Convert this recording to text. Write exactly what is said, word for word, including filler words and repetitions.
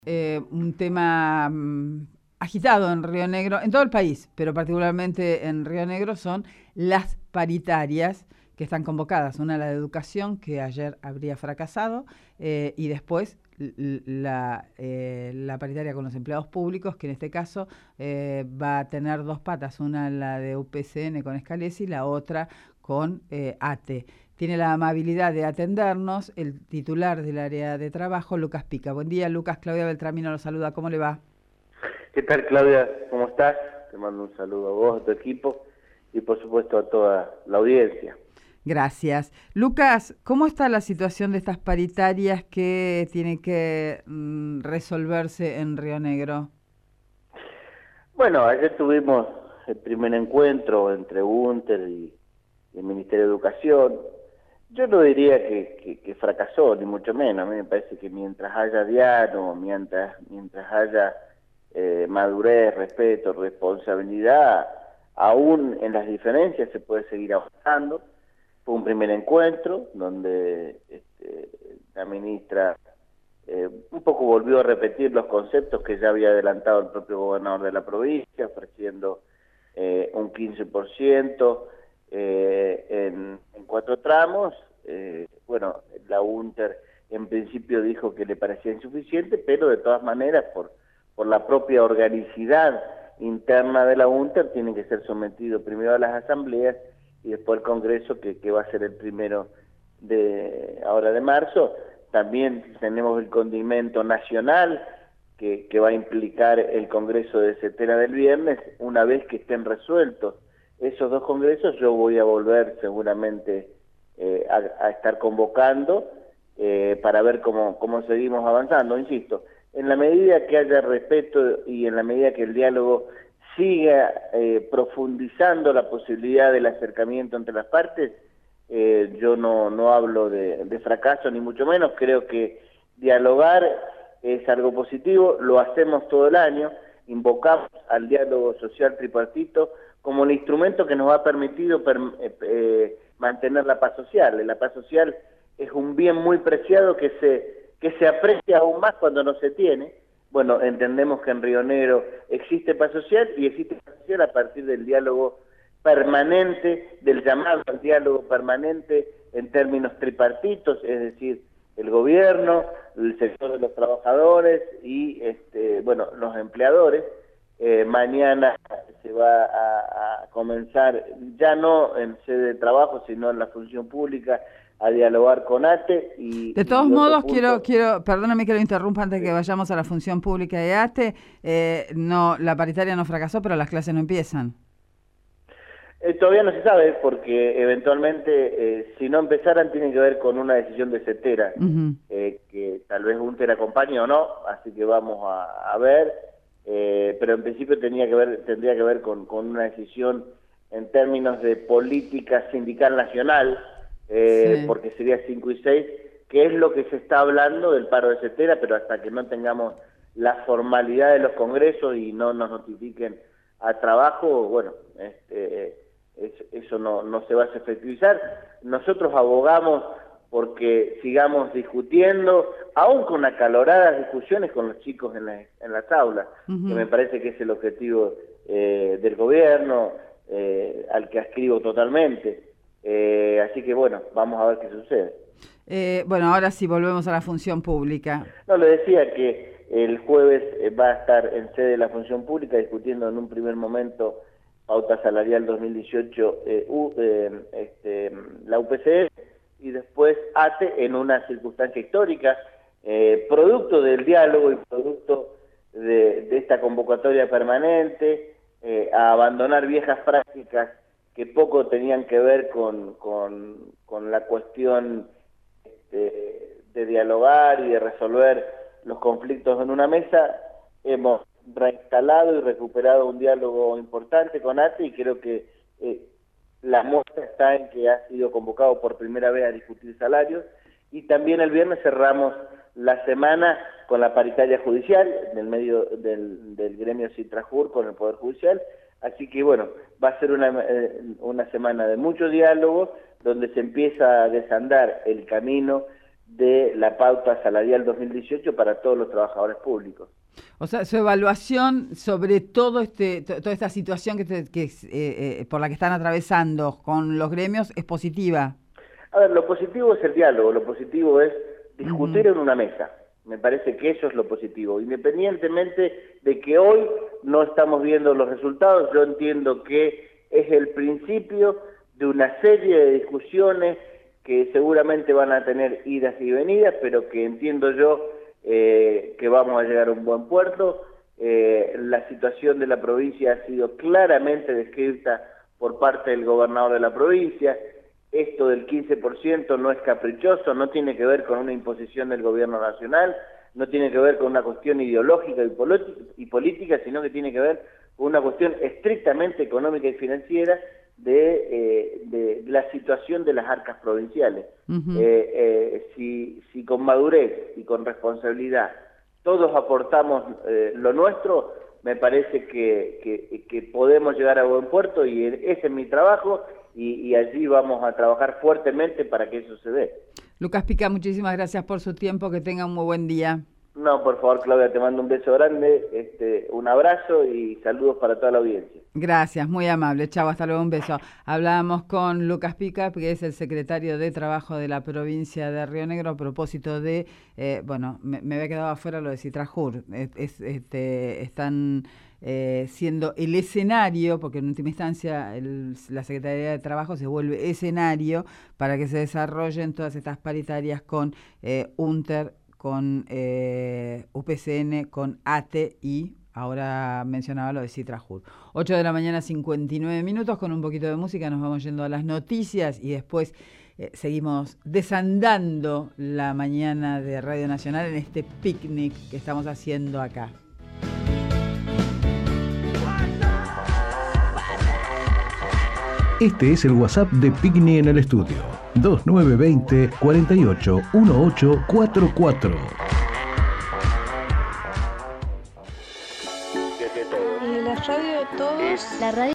Eh, un tema mm, agitado en Río Negro, en todo el país, pero particularmente en Río Negro, son las paritarias que están convocadas. Una, la de educación, que ayer habría fracasado, eh, y después l- la, eh, la paritaria con los empleados públicos, que en este caso eh, va a tener dos patas, una la de U P C N con Scalesi y la otra con eh, ATE. Tiene la amabilidad de atendernos el titular del área de trabajo, Lucas Pica. Buen día, Lucas. Claudia Beltramino lo saluda. ¿Cómo le va? ¿Qué tal, Claudia? ¿Cómo estás? Te mando un saludo a vos, a tu equipo y por supuesto a toda la audiencia. Gracias. Lucas, ¿cómo está la situación de estas paritarias que tienen que mm, resolverse en Río Negro? Bueno, ayer tuvimos el primer encuentro entre UNTER y, y el Ministerio de Educación. Yo no diría que, que, que fracasó, ni mucho menos. A mí me parece que mientras haya diálogo, mientras, mientras haya eh, madurez, respeto, responsabilidad, aún en las diferencias se puede seguir avanzando. Fue un primer encuentro donde este, la ministra eh, un poco volvió a repetir los conceptos que ya había adelantado el propio gobernador de la provincia, ofreciendo eh, un quince por ciento eh, en, en cuatro tramos. Eh, bueno, la UNTER en principio dijo que le parecía insuficiente, pero de todas maneras, por, por la propia organicidad interna de la UNTER, tiene que ser sometido primero a las asambleas y después el Congreso, que, que va a ser el primero de ahora de marzo. También tenemos el condimento nacional, que, que va a implicar el Congreso de Cetera del viernes. Una vez que estén resueltos esos dos congresos, yo voy a volver seguramente eh, a, a estar convocando eh, para ver cómo, cómo seguimos avanzando. Insisto, en la medida que haya respeto y en la medida que el diálogo siga eh, profundizando la posibilidad del acercamiento entre las partes, eh, yo no, no hablo de, de fracaso ni mucho menos. Creo que dialogar es algo positivo, lo hacemos todo el año, invocamos al diálogo social tripartito como el instrumento que nos ha permitido per, eh, eh, mantener la paz social. La paz social es un bien muy preciado que se, que se aprecia aún más cuando no se tiene. Bueno, entendemos que en Río Negro existe paz social y existe paz social a partir del diálogo permanente, del llamado al diálogo permanente en términos tripartitos, es decir, el gobierno, el sector de los trabajadores y este, bueno, los empleadores. Eh, mañana se va a, a comenzar, ya no en sede de trabajo, sino en la función pública, a dialogar con ATE y, De todos y otro modos, quiero, punto. quiero, perdóname que lo interrumpa antes de que Sí. vayamos a la función pública de ATE. Eh, no, la paritaria no fracasó, pero las clases no empiezan. Eh, todavía no se sabe porque eventualmente, eh, si no empezaran, tiene que ver con una decisión de Cetera, Ujú. eh, que tal vez UNTER acompañe o no, así que vamos a, a ver, eh, pero en principio tenía que ver, tendría que ver con, con una decisión en términos de política sindical nacional, eh, Sí. porque sería cinco y seis, que es lo que se está hablando del paro de Cetera, pero hasta que no tengamos la formalidad de los congresos y no nos notifiquen a trabajo, bueno, este, eso no, no se va a efectivizar. Nosotros abogamos porque sigamos discutiendo, aún con acaloradas discusiones con los chicos en, la, en las aulas, que me Ujú. parece que es el objetivo eh, del gobierno, eh, al que ascribo totalmente. Eh, así que bueno, vamos a ver qué sucede. Eh, bueno, ahora sí volvemos a la función pública. No, le decía que el jueves eh, va a estar en sede de la función pública discutiendo en un primer momento pauta salarial dos mil dieciocho, eh, U, eh, este, la U P C y después ATE en una circunstancia histórica, eh, producto del diálogo y producto de, de esta convocatoria permanente, eh, a abandonar viejas prácticas que poco tenían que ver con, con, con la cuestión de, de dialogar y de resolver los conflictos en una mesa. Hemos reinstalado y recuperado un diálogo importante con ATE y creo que eh, la muestra está en que ha sido convocado por primera vez a discutir salarios, y también el viernes cerramos la semana con la paritaria judicial en el medio del, del gremio Citrajur con el Poder Judicial. Así que bueno, va a ser una, eh, una semana de mucho diálogo, donde se empieza a desandar el camino de la pauta salarial dos mil dieciocho para todos los trabajadores públicos. O sea, su evaluación sobre todo este, to, toda esta situación que, te, que eh, eh, por la que están atravesando con los gremios es positiva. A ver, lo positivo es el diálogo, lo positivo es discutir uh-huh. en una mesa. Me parece que eso es lo positivo. Independientemente de que hoy no estamos viendo los resultados, yo entiendo que es el principio de una serie de discusiones que seguramente van a tener idas y venidas, pero que entiendo yo eh, que vamos a llegar a un buen puerto. Eh, la situación de la provincia ha sido claramente descrita por parte del gobernador de la provincia. Esto del quince por ciento no es caprichoso, no tiene que ver con una imposición del gobierno nacional, no tiene que ver con una cuestión ideológica y, y política, sino que tiene que ver con una cuestión estrictamente económica y financiera de, eh, de la situación de las arcas provinciales. Uh-huh. eh, eh, si, si con madurez y con responsabilidad todos aportamos eh, lo nuestro, me parece que, que, que podemos llegar a buen puerto, y ese es mi trabajo. Y, y allí vamos a trabajar fuertemente para que eso se dé. Lucas Pica, muchísimas gracias por su tiempo, que tenga un muy buen día. No, por favor, Claudia, te mando un beso grande, este, un abrazo y saludos para toda la audiencia. Gracias, muy amable. Chau, hasta luego, un beso. Hablábamos con Lucas Pica, que es el secretario de Trabajo de la provincia de Río Negro, a propósito de, eh, bueno, me, me había quedado afuera lo de Citrajur. Es, es, este, están... Eh, siendo el escenario, porque en última instancia el, la Secretaría de Trabajo se vuelve escenario para que se desarrollen todas estas paritarias con eh, UNTER, con eh, U P C N, con A T E y ahora mencionaba lo de Citrajur. ocho de la mañana, cincuenta y nueve minutos, con un poquito de música nos vamos yendo a las noticias y después eh, seguimos desandando la mañana de Radio Nacional en este picnic que estamos haciendo acá. Este es el WhatsApp de Picnic en el estudio. dos nueve dos cero, cuatro ocho uno ocho cuatro cuatro. La radio de todos. La radio